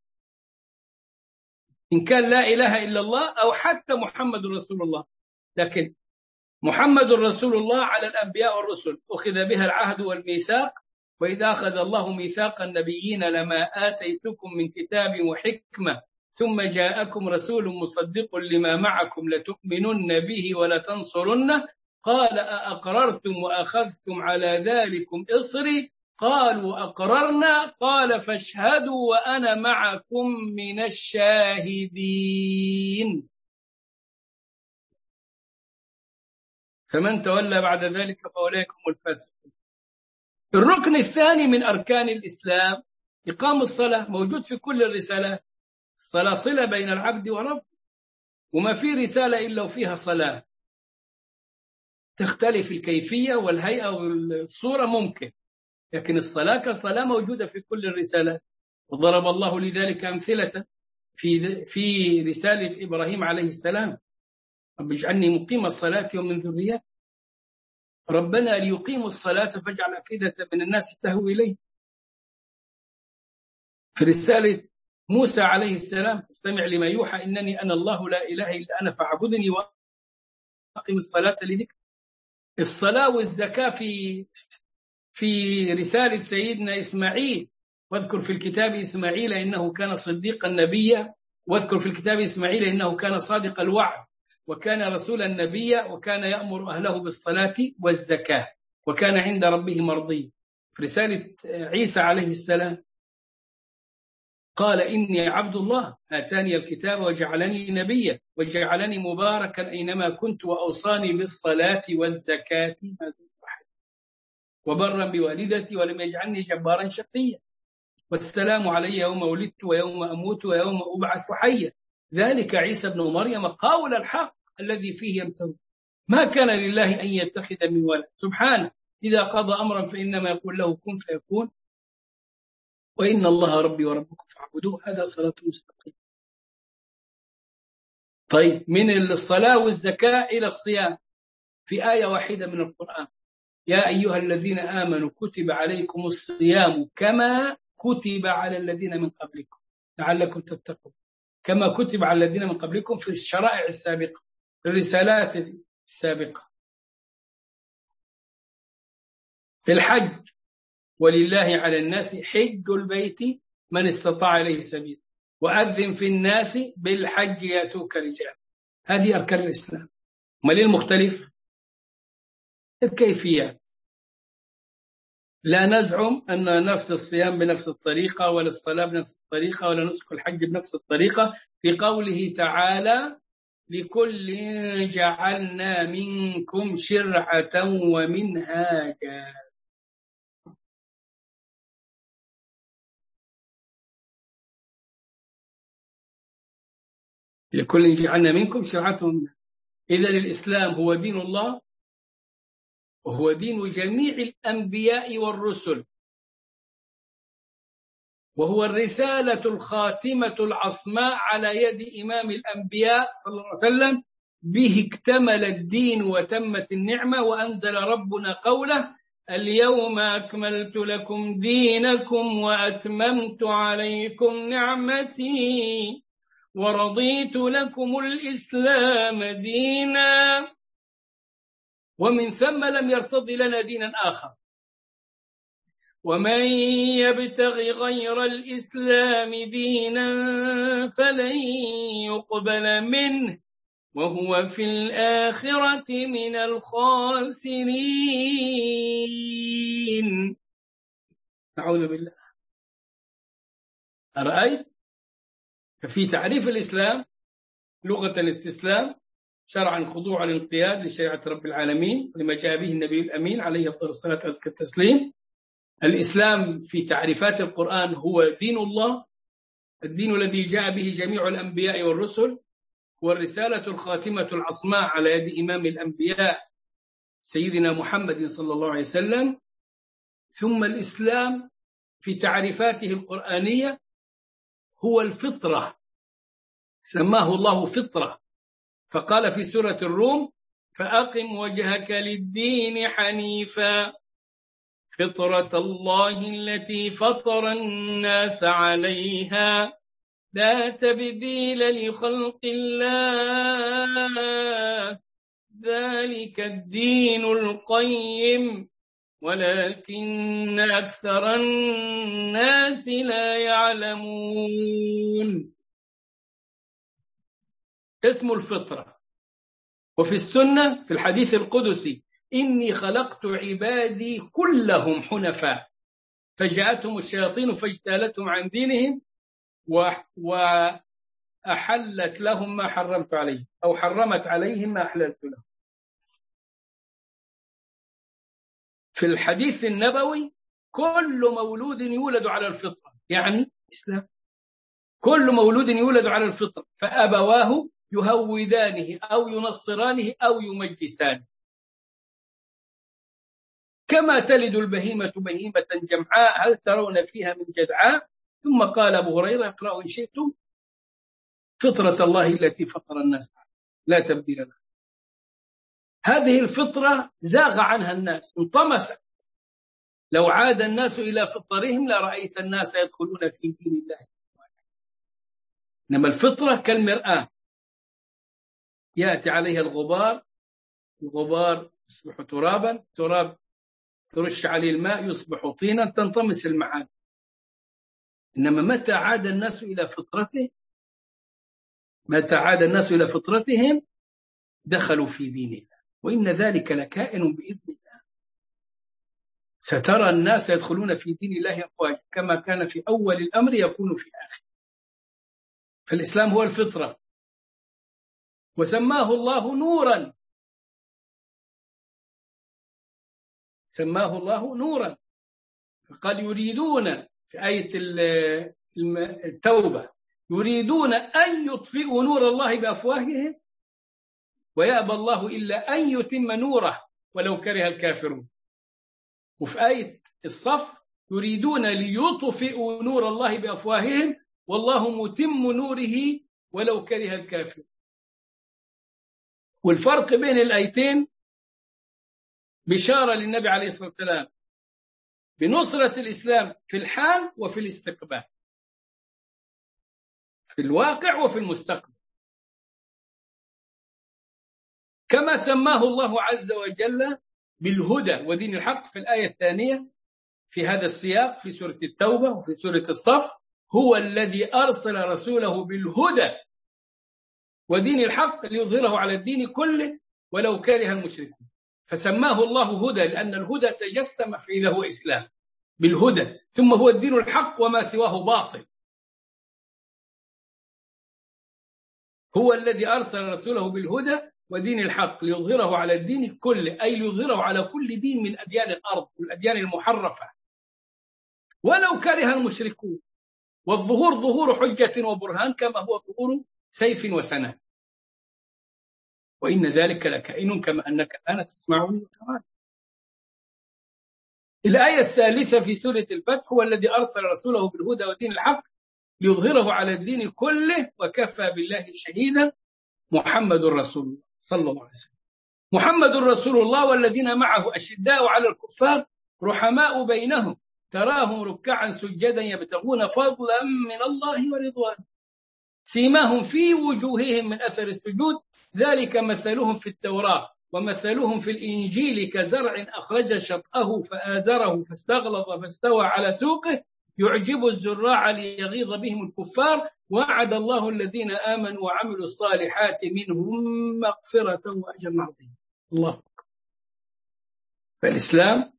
إن كان لا إله إلا الله أو حتى محمد رسول الله. لكن محمد رسول الله على الأنبياء والرسل أخذ بها العهد والميثاق. وإذا أخذ الله ميثاق النبيين لما آتيتكم من كتاب وحكمة ثم جاءكم رسول مصدق لما معكم لتؤمنن به ولتنصرنه قال أأقررتم وأخذتم على ذلكم إصري قالوا أقررنا قال فاشهدوا وأنا معكم من الشاهدين. فمن تولى بعد ذلك فأولئك هم الفاسقون. الركن الثاني من أركان الإسلام إقام الصلاة، موجود في كل الرسالات. الصلاة صلة بين العبد ورب، وما في رسالة إلا وفيها صلاة. تختلف الكيفية والهيئة والصورة ممكن، لكن الصلاة كالصلاة موجودة في كل الرسالات. وضرب الله لذلك أمثلة في رسالة إبراهيم عليه السلام: رب اجعلني مقيم الصلاة ومن ذريتي ربنا ليقيموا الصلاة فاجعل أفئدة من الناس تهوي إليه. في رسالة موسى عليه السلام: استمع لما يوحى إنني أنا الله لا إله إلا أنا فاعبدني وأقم الصلاة لذكري. الصلاة والزكاة في رسالة سيدنا إسماعيل: واذكر في الكتاب إسماعيل إنه كان صديقا نبيا واذكر في الكتاب إسماعيل إنه كان صادق الوعد وكان رسولا نبيا وكان يأمر أهله بالصلاة والزكاة وكان عند ربه مرضيا. في رسالة عيسى عليه السلام قال: إني عبد الله آتاني الكتاب وجعلني نبيا وجعلني مباركا أينما كنت وأوصاني بالصلاة والزكاة وبرا بوالدتي ولم يجعلني جبارا شقيا والسلام علي يوم ولدت ويوم أموت ويوم أبعث حيا ذلك عيسى ابن مريم قول الحق الذي فيه يمترون ما كان لله أن يتخذ من ولد سبحانه إذا قضى أمرا فإنما يقول له كن فيكون وإن الله ربي وربكم فاعبدوه هذا صراط مستقيم. طيب من الصلاة والزكاة إلى الصيام في آية واحدة من القرآن: يا أيها الذين آمنوا كتب عليكم الصيام كما كتب على الذين من قبلكم لعلكم تتقون. كما كتب على الذين من قبلكم في الشرائع السابقة في الرسالات السابقة. في الحج: ولله على الناس حج البيت من استطاع إليه سبيل وأذن في الناس بالحج يأتوك رجال. هذه أركان الإسلام. ما ليه المختلف؟ الكيفيات. لا نزعم أن نفس الصيام بنفس الطريقة ولا الصلاة بنفس الطريقة ولا نسك الحج بنفس الطريقة. في قوله تعالى: لكل جعلنا منكم شرعة ومنهاجا. لكل جعلنا منكم شرعة ومنهاجا. إذن الإسلام هو دين الله وهو دين جميع الأنبياء والرسل، وهو الرسالة الخاتمة العصماء على يد إمام الأنبياء صلى الله عليه وسلم. به اكتمل الدين وتمت النعمة. وأنزل ربنا قوله: اليوم أكملت لكم دينكم وأتممت عليكم نعمتي ورضيت لكم الإسلام دينا. ومن ثم لم يرتضي لنا دينا آخر. ومن يبتغ غير الإسلام دينا فلن يقبل منه وهو في الآخرة من الخاسرين. نعوذ بالله. أرأيت؟ ففي تعريف الإسلام لغة الاستسلام، شرعا الخضوع الانقياد لشريعة رب العالمين لما جاء به النبي الأمين عليه أفضل الصلاة وأزكى التسليم. الإسلام في تعريفات القرآن هو دين الله، الدين الذي جاء به جميع الأنبياء والرسل، والرسالة الخاتمة العصماء على يد إمام الأنبياء سيدنا محمد صلى الله عليه وسلم. ثم الإسلام في تعريفاته القرآنية هو الفطرة، سماه الله فطرة، فقال في سورة الروم: فأقم وجهك للدين حنيفا فطرة الله التي فطر الناس عليها لا تبديل لخلق الله ذلك الدين القيم ولكن أكثر الناس لا يعلمون. اسم الفطرة. وفي السنة في الحديث القدسي: إني خلقت عبادي كلهم حنفاء فجاءتهم الشياطين فاجتالتهم عن دينهم وأحلت لهم ما حرمت عليهم أو حرمت عليهم ما أحللت لهم. في الحديث النبوي: كل مولود يولد على الفطرة، يعني إسلام، كل مولود يولد على الفطرة فأبواه يهودانه أو ينصرانه أو يمجسانه. كما تلد البهيمة بهيمة جمعاء هل ترون فيها من جدعاء. ثم قال أبو هريرة: اقرأوا إن شئتم فطرة الله التي فطر الناس لا تبديل لها. هذه الفطرة زاغ عنها الناس، انطمست. لو عاد الناس إلى فطرهم لرأيت الناس يدخلون في دين الله. إنما الفطرة كالمرآة يأتي عليها الغبار، الغبار يصبح ترابا، تراب ترش عليه الماء يصبح طينا، تنطمس المعادن. إنما متى عاد الناس إلى فطرته، متى عاد الناس إلى فطرتهم دخلوا في دين الله، وإن ذلك لكائن بإذن الله. سترى الناس يدخلون في دين الله أفواجا كما كان في أول الأمر يكون في آخر. فالإسلام هو الفطرة، وسماه الله نورا، سماه الله نورا. فقال يريدون في آية التوبة: يريدون أن يطفئوا نور الله بأفواههم ويأبى الله إلا أن يتم نوره ولو كره الكافرون. وفي آية الصف: يريدون ليطفئوا نور الله بأفواههم والله متم نوره ولو كره الكافرون. والفرق بين الآيتين بشارة للنبي عليه الصلاة والسلام بنصرة الإسلام في الحال وفي الاستقبال، في الواقع وفي المستقبل. كما سماه الله عز وجل بالهدى ودين الحق في الآية الثانية في هذا السياق في سورة التوبة وفي سورة الصف: هو الذي أرسل رسوله بالهدى ودين الحق ليظهره على الدين كله ولو كره المشركون. فسماه الله هدى لأن الهدى تجسم فإذا هو إسلام بالهدى، ثم هو الدين الحق وما سواه باطل. هو الذي أرسل رسوله بالهدى ودين الحق ليظهره على الدين كله، أي ليظهره على كل دين من أديان الأرض والأديان المحرفة ولو كره المشركون. والظهور ظهور حجة وبرهان كما هو ظهور سيف وسنان. وإن ذلك لكائن كما أنك الآن تسمعني وتراني. الآية الثالثة في سورة الفتح: هو الذي أرسل رسوله بالهدى ودين الحق ليظهره على الدين كله وكفى بالله شهيدا. محمد رسول الله صلى الله عليه وسلم. محمد رسول الله والذين معه أشداء على الكفار رحماء بينهم تراهم ركعا سجدا يبتغون فضلا من الله ورضوانه سيماهم في وجوههم من أثر السجود ذلك مثلهم في التوراة ومثلهم في الإنجيل كزرع أخرج شطأه فآزره فاستغلظ فاستوى على سوقه يعجب الزراع ليغيظ بهم الكفار وعد الله الذين آمنوا وعملوا الصالحات منهم مغفرة وأجر عظيم. الله أكبر. فالإسلام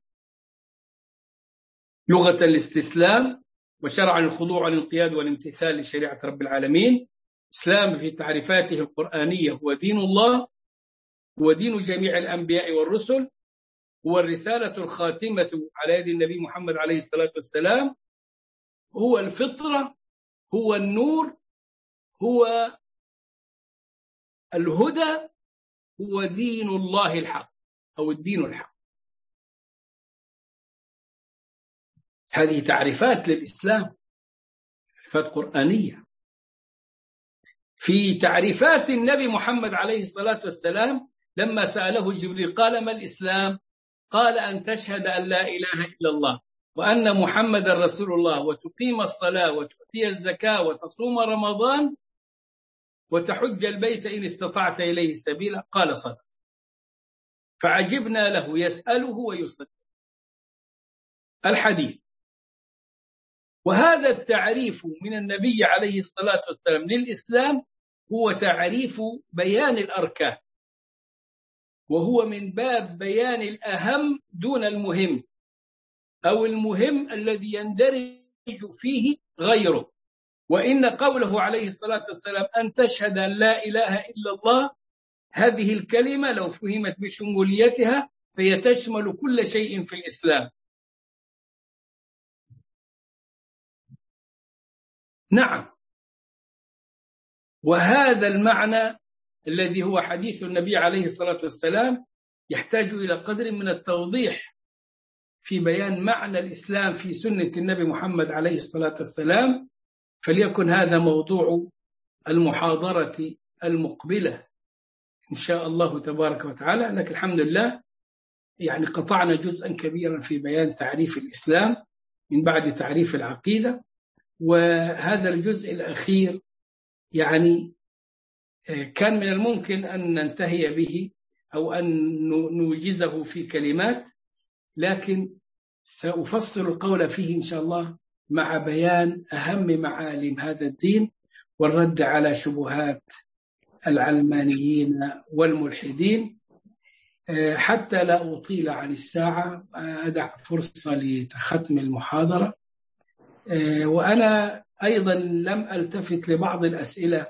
لغة الاستسلام، وشرعا الخضوع والانقياد والامتثال لشريعة رب العالمين. إسلام في تعريفاته القرآنية هو دين الله، هو دين جميع الأنبياء والرسل، هو الرسالة الخاتمة على يد النبي محمد عليه الصلاة والسلام، هو الفطرة، هو النور، هو الهدى، هو دين الله الحق أو الدين الحق. هذه تعريفات للإسلام، تعريفات قرآنية. في تعريفات النبي محمد عليه الصلاة والسلام لما سأله جبريل قال ما الإسلام؟ قال أن تشهد أن لا إله إلا الله وأن محمد رسول الله وتقيم الصلاة وتؤتي الزكاة وتصوم رمضان وتحج البيت إن استطعت إليه سبيلا. قال صدق. فعجبنا له يسأله ويصدق الحديث. وهذا التعريف من النبي عليه الصلاة والسلام للإسلام هو تعريف بيان الأركان، وهو من باب بيان الأهم دون المهم، أو المهم الذي يندرج فيه غيره. وإن قوله عليه الصلاة والسلام أن تشهد أن لا إله إلا الله، هذه الكلمة لو فهمت بشموليتها فهي تشمل كل شيء في الإسلام. نعم. وهذا المعنى الذي هو حديث النبي عليه الصلاة والسلام يحتاج إلى قدر من التوضيح في بيان معنى الإسلام في سنة النبي محمد عليه الصلاة والسلام. فليكن هذا موضوع المحاضرة المقبلة إن شاء الله تبارك وتعالى. لكن الحمد لله يعني قطعنا جزءا كبيرا في بيان تعريف الإسلام من بعد تعريف العقيدة، وهذا الجزء الأخير يعني كان من الممكن أن ننتهي به أو أن نوجزه في كلمات، لكن سأفصل القول فيه إن شاء الله مع بيان أهم معالم هذا الدين والرد على شبهات العلمانيين والملحدين. حتى لا أطيل عن الساعة أدع فرصة لختم المحاضرة. وأنا أيضا لم ألتفت لبعض الأسئلة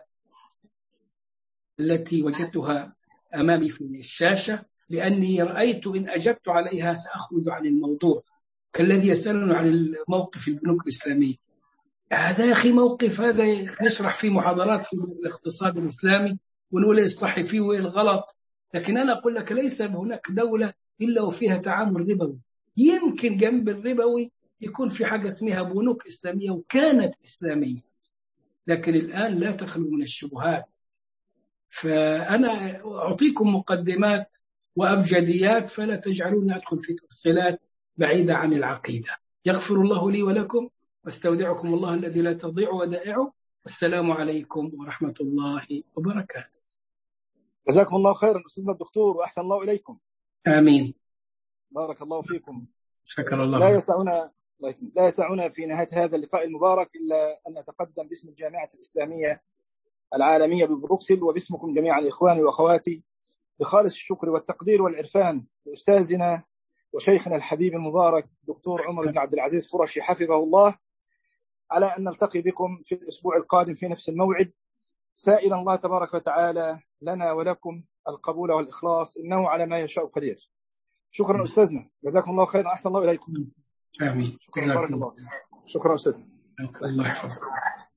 التي وجدتها أمامي في الشاشة، لأني رأيت إن أجبت عليها سأخرج عن الموضوع، كالذي يسألني عن موقف البنوك الإسلامية. هذا يا أخي موقف هذا نشرح فيه محاضرات في الاقتصاد الإسلامي ونقول إيه الصح فيه وإيه الغلط، لكن أنا أقول لك ليس هناك دولة إلا وفيها تعامل ربوي. يمكن جنب الربوي يكون في حاجة اسمها بنوك إسلامية وكانت إسلامية، لكن الآن لا تخلو من الشبهات. فأنا أعطيكم مقدمات وأبجديات فلا تجعلوني أدخل في تفصيلات بعيدة عن العقيدة. يغفر الله لي ولكم، واستودعكم الله الذي لا تضيع ودائعه، والسلام عليكم ورحمة الله وبركاته. جزاكم الله خيرا أستاذنا الدكتور، وأحسن الله إليكم. آمين. بارك الله فيكم. شكر الله. لا يسعنا في نهاية هذا اللقاء المبارك إلا أن نتقدم باسم الجامعة الإسلامية العالمية ببروكسل وباسمكم جميعا إخواني وأخواتي بخالص الشكر والتقدير والعرفان لأستاذنا وشيخنا الحبيب المبارك دكتور عمر بن عبد العزيز قرشي حفظه الله، على أن نلتقي بكم في الأسبوع القادم في نفس الموعد، سائلا الله تبارك وتعالى لنا ولكم القبول والإخلاص، إنه على ما يشاء قدير. شكرا أستاذنا، جزاكم الله خيرا، أحسن الله إليكم. آمين. شكرا بارك الله. شكرا أستاذنا. الله يحفظك.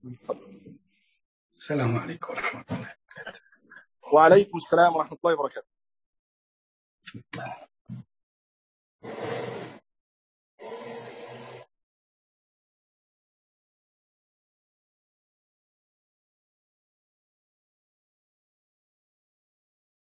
السلام عليكم ورحمة الله وبركاته. وعليكم السلام ورحمة الله وبركاته.